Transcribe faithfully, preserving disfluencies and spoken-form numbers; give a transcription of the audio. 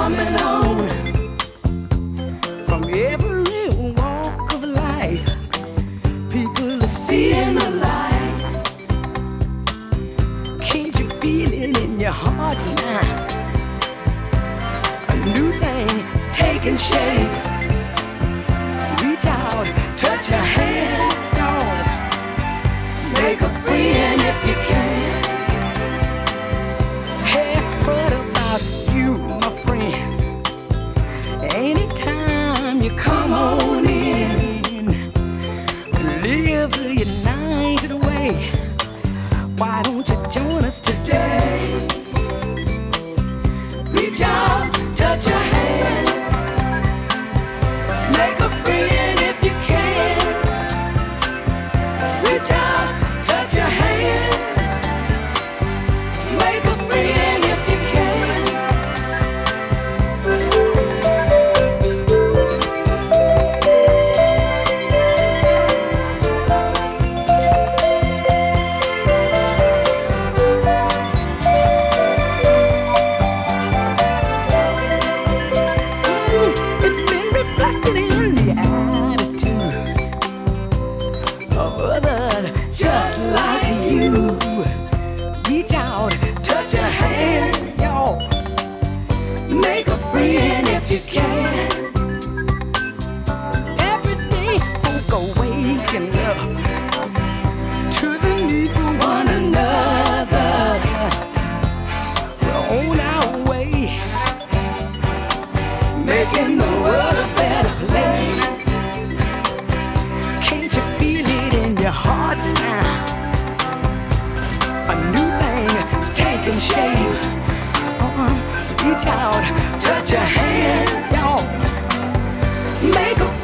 coming on from every walk of life. People are seeing the light. Can't you feel it in your heart tonight? A new thing is taking shape. Reach out, touch your hand, dog. Make a friend if you can. Hey, what about you, my friend? Anytime you come on in, live your night away. Why don't you join us today? Reach out, touch your hand. Make a friend if you can. Reach out, touch your hand. Make a friend if you can. It's been reflected in the attitude of others just like you. Reach out, touch a hand, y'all. Make a friend if you can. Every day, folk are waking up to the need for one another. We're on our way, making the world a better place. Can't you feel it in your heart now? A new thing is taking shape. Uh-uh. Reach out, touch your hand, y'all. Make a